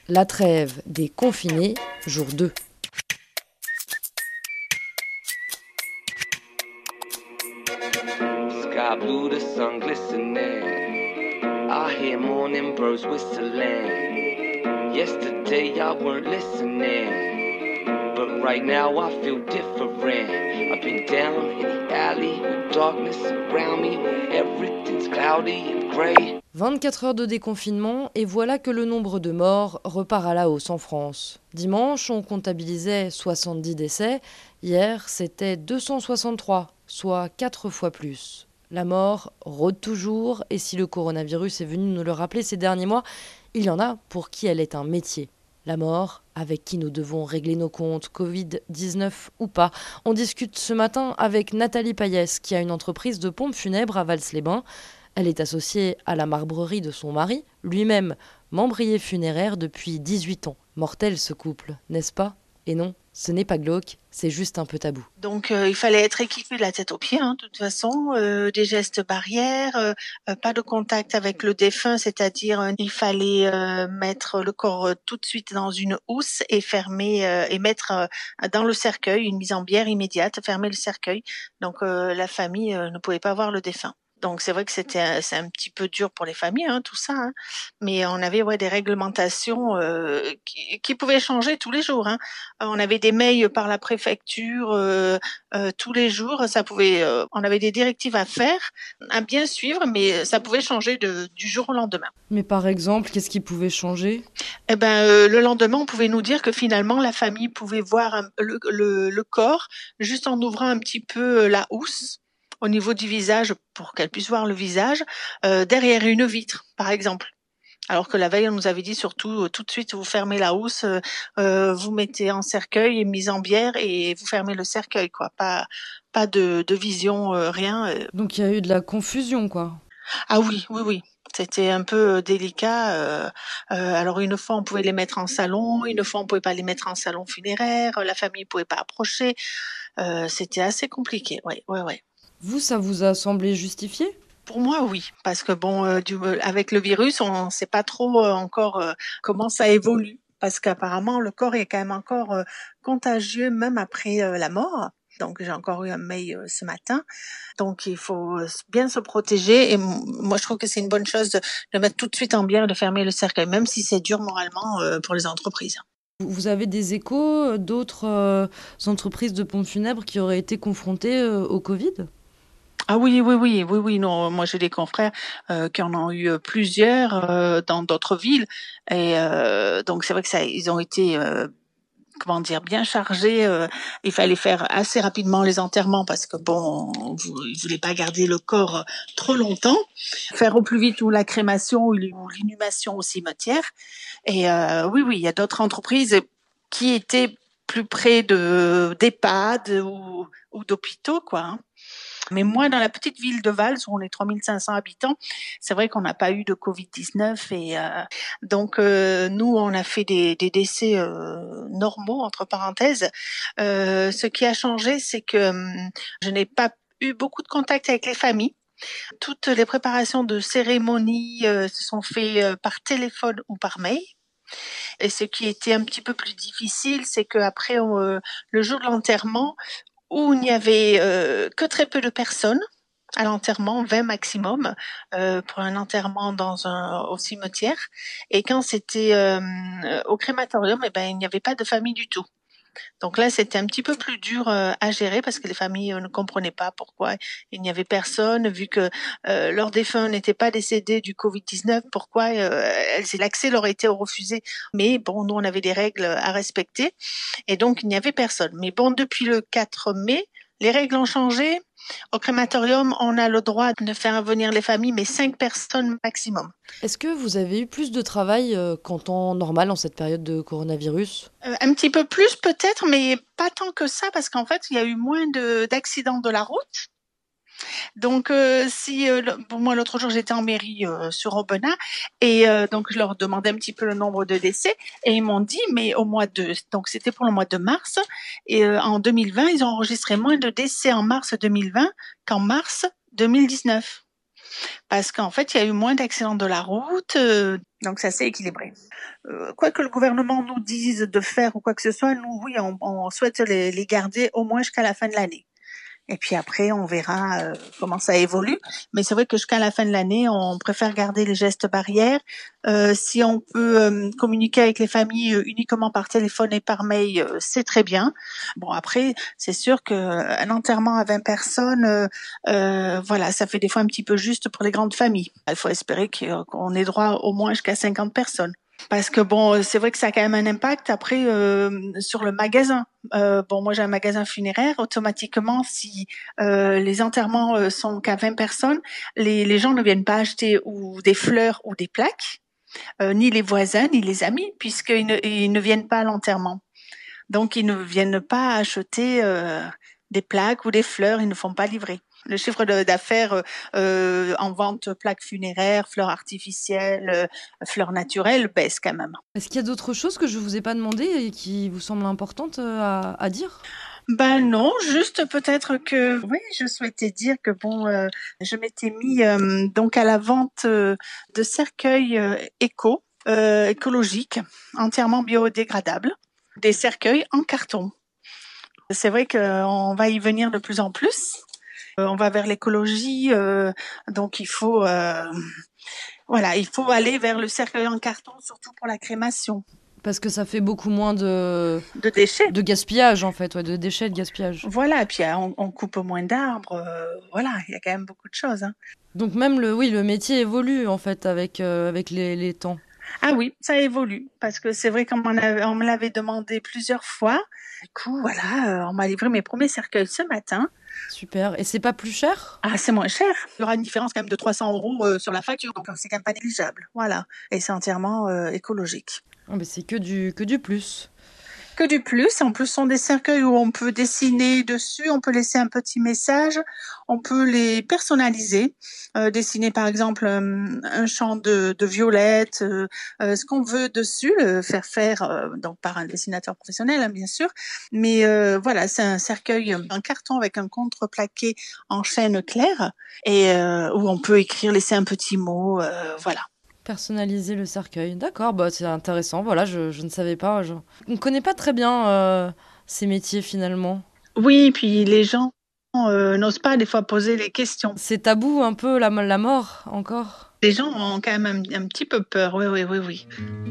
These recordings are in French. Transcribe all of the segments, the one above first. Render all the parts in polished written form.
La trêve des confinés, jour 2. Sky blue, the sun glistening. I hear morning birds whistling. Yesterday I weren't listening, but right now I feel different. I've been down in the alley with darkness around me, where everything's cloudy and grey. 24 heures de déconfinement et voilà que le nombre de morts repart à la hausse en France. Dimanche, on comptabilisait 70 décès. Hier, c'était 263, soit 4 fois plus. La mort rôde toujours et si le coronavirus est venu nous le rappeler ces derniers mois, il y en a pour qui elle est un métier. La mort, avec qui nous devons régler nos comptes, Covid-19 ou pas. On discute ce matin avec Nathalie Payès, qui a une entreprise de pompes funèbres à Vals-les-Bains. Elle est associée à la marbrerie de son mari, lui-même membrier funéraire depuis 18 ans. Mortel ce couple, n'est-ce pas? Et non, ce n'est pas glauque, c'est juste un peu tabou. Donc il fallait être équipé de la tête aux pieds, de toute façon, des gestes barrières, pas de contact avec le défunt, c'est-à-dire il fallait mettre le corps tout de suite dans une housse et fermer et mettre dans le cercueil une mise en bière immédiate, fermer le cercueil. Donc la famille ne pouvait pas voir le défunt. Donc c'est vrai que c'est un petit peu dur pour les familles, tout ça, mais on avait des réglementations qui pouvaient changer tous les jours. On avait des mails par la préfecture tous les jours. On avait des directives à faire, à bien suivre, mais ça pouvait changer du jour au lendemain. Mais par exemple, qu'est-ce qui pouvait changer? Le lendemain, on pouvait nous dire que finalement, la famille pouvait voir le corps juste en ouvrant un petit peu la housse au niveau du visage pour qu'elle puisse voir le visage derrière une vitre, par exemple. Alors que la veille, on nous avait dit surtout tout de suite, vous fermez la housse, vous mettez en cercueil et mise en bière et vous fermez le cercueil, quoi. Pas de vision, rien. Donc il y a eu de la confusion, quoi. Ah oui, oui, oui. C'était un peu délicat. Alors une fois, on pouvait les mettre en salon, une fois, on pouvait pas les mettre en salon funéraire. La famille pouvait pas approcher. C'était assez compliqué. Ouais, ouais, ouais. Vous, ça vous a semblé justifié? Pour moi, oui, parce que avec le virus, on ne sait pas trop encore comment ça évolue, parce qu'apparemment le corps est quand même encore contagieux même après la mort. Donc j'ai encore eu un mail ce matin. Donc il faut bien se protéger et moi je trouve que c'est une bonne chose de mettre tout de suite en bière et de fermer le cercueil, même si c'est dur moralement pour les entreprises. Vous avez des échos d'autres entreprises de pompes funèbres qui auraient été confrontées au Covid? Ah oui, oui, oui, oui, oui, non, moi j'ai des confrères qui en ont eu plusieurs dans d'autres villes et donc c'est vrai que ils ont été bien chargés. Il fallait faire assez rapidement les enterrements parce que ils voulaient pas garder le corps trop longtemps. Faire au plus vite ou la crémation ou l'inhumation au cimetière. Et oui, oui, il y a d'autres entreprises qui étaient plus près d'EHPAD ou d'hôpitaux, quoi. Mais moi, dans la petite ville de Vals, où on est 3500 habitants, c'est vrai qu'on n'a pas eu de Covid-19 et donc nous, on a fait des décès normaux, entre parenthèses. Ce qui a changé, c'est que je n'ai pas eu beaucoup de contact avec les familles. Toutes les préparations de cérémonies se sont faites par téléphone ou par mail. Et ce qui était un petit peu plus difficile, c'est qu'après le jour de l'enterrement, où il n'y avait que très peu de personnes à l'enterrement, 20 maximum, pour un enterrement au cimetière. Et quand c'était au crématorium, il n'y avait pas de famille du tout. Donc là, c'était un petit peu plus dur à gérer parce que les familles ne comprenaient pas pourquoi il n'y avait personne, vu que leurs défunts n'étaient pas décédés du Covid-19, pourquoi l'accès leur était refusé. Mais bon, nous, on avait des règles à respecter et donc il n'y avait personne. Mais bon, depuis le 4 mai, les règles ont changé. Au crématorium, on a le droit de faire venir les familles, mais 5 personnes maximum. Est-ce que vous avez eu plus de travail qu'en temps normal en cette période de coronavirus? Un petit peu plus peut-être, mais pas tant que ça, parce qu'en fait, il y a eu moins d'accidents de la route. Donc, moi l'autre jour j'étais en mairie sur Aubenas et donc je leur demandais un petit peu le nombre de décès et ils m'ont dit mais donc c'était pour le mois de mars et en 2020 ils ont enregistré moins de décès en mars 2020 qu'en mars 2019. parce qu'en fait, il y a eu moins d'accidents de la route, donc ça s'est équilibré. Quoi que le gouvernement nous dise de faire ou quoi que ce soit, nous, oui, on souhaite les garder au moins jusqu'à la fin de l'année. Et puis après, on verra comment ça évolue. Mais c'est vrai que jusqu'à la fin de l'année, on préfère garder les gestes barrières. Si on peut communiquer avec les familles uniquement par téléphone et par mail, c'est très bien. Bon, après, c'est sûr qu'un enterrement à 20 personnes, voilà, ça fait des fois un petit peu juste pour les grandes familles. Il faut espérer qu'on ait droit au moins jusqu'à 50 personnes. Parce que bon, c'est vrai que ça a quand même un impact après sur le magasin. Bon, moi j'ai un magasin funéraire. Automatiquement, si les enterrements sont qu'à 20 personnes, les gens ne viennent pas acheter ou des fleurs ou des plaques, ni les voisins, ni les amis, puisqu'ils ils ne viennent pas à l'enterrement. Donc ils ne viennent pas acheter des plaques ou des fleurs, ils ne font pas livrer. Le chiffre d'affaires en vente plaques funéraires, fleurs artificielles, fleurs naturelles baisse quand même. Est-ce qu'il y a d'autres choses que je vous ai pas demandé et qui vous semblent importantes à dire ? Ben non, juste peut-être que oui, je souhaitais dire que bon, je m'étais mis donc à la vente de cercueils écologiques, entièrement biodégradables, des cercueils en carton. C'est vrai qu'on va y venir de plus en plus. On va vers l'écologie, donc il faut aller vers le cercueil en carton, surtout pour la crémation. Parce que ça fait beaucoup moins de déchets. De gaspillage, en fait, ouais, de déchets, de gaspillage. Voilà, et puis on coupe moins d'arbres, voilà, il y a quand même beaucoup de choses. Hein. Donc même le métier évolue, en fait, avec les temps. Ah oui, ça évolue, parce que c'est vrai qu'on me l'avait demandé plusieurs fois. Du coup, voilà, on m'a livré mes premiers cercueils ce matin. Super. Et c'est pas plus cher ? Ah, c'est moins cher. Il y aura une différence quand même de 300 € sur la facture, donc c'est quand même pas négligeable. Voilà, et c'est entièrement écologique. Ah, mais c'est que du plus. Que du plus. En plus, ce sont des cercueils où on peut dessiner dessus, on peut laisser un petit message, on peut les personnaliser, dessiner par exemple un champ de violettes, ce qu'on veut dessus, le faire donc par un dessinateur professionnel, hein, bien sûr. Mais voilà, c'est un cercueil en carton avec un contreplaqué en chêne clair et où on peut écrire, laisser un petit mot, voilà. Personnaliser le cercueil. D'accord, bah c'est intéressant. Voilà, je ne savais pas. On ne connaît pas très bien ces métiers finalement. Oui, puis les gens n'osent pas des fois poser les questions. C'est tabou un peu la mort encore. Les gens ont quand même un petit peu peur, oui.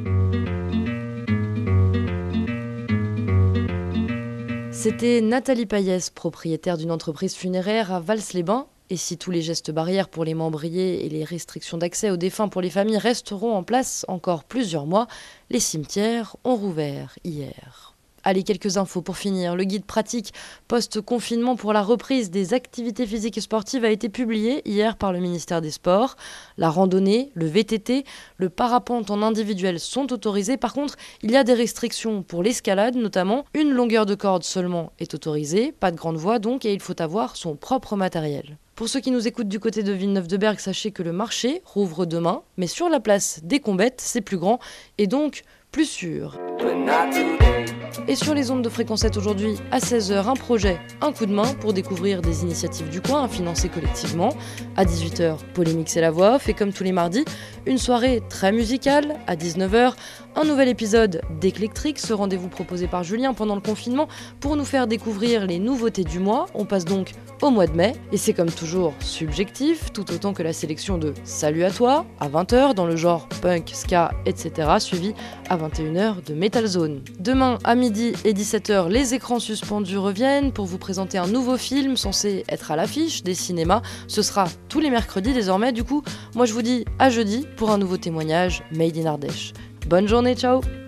C'était Nathalie Payès, propriétaire d'une entreprise funéraire à Vals-les-Bains. Et si tous les gestes barrières pour les membriers et les restrictions d'accès aux défunts pour les familles resteront en place encore plusieurs mois, les cimetières ont rouvert hier. Allez, quelques infos pour finir. Le guide pratique post-confinement pour la reprise des activités physiques et sportives a été publié hier par le ministère des Sports. La randonnée, le VTT, le parapente en individuel sont autorisés. Par contre, il y a des restrictions pour l'escalade, notamment. Une longueur de corde seulement est autorisée, pas de grande voie donc, et il faut avoir son propre matériel. Pour ceux qui nous écoutent du côté de Villeneuve-de-Berg, sachez que le marché rouvre demain, mais sur la place des Combettes, c'est plus grand et donc plus sûr. Et sur les ondes de Fréquence 7 aujourd'hui, à 16h, un projet, un coup de main pour découvrir des initiatives du coin à financer collectivement. À 18h, Polémique c'est la voix off. Et comme tous les mardis, une soirée très musicale. À 19h, un nouvel épisode d'Eclectric, ce rendez-vous proposé par Julien pendant le confinement pour nous faire découvrir les nouveautés du mois. On passe donc au mois de mai, et c'est comme toujours subjectif, tout autant que la sélection de Salut à toi, à 20h, dans le genre punk, ska, etc., suivi à 21h de Metal Zone. Demain, à midi et 17h, les écrans suspendus reviennent pour vous présenter un nouveau film censé être à l'affiche des cinémas. Ce sera tous les mercredis désormais, du coup, moi je vous dis à jeudi pour un nouveau témoignage Made in Ardèche. Bonne journée, ciao!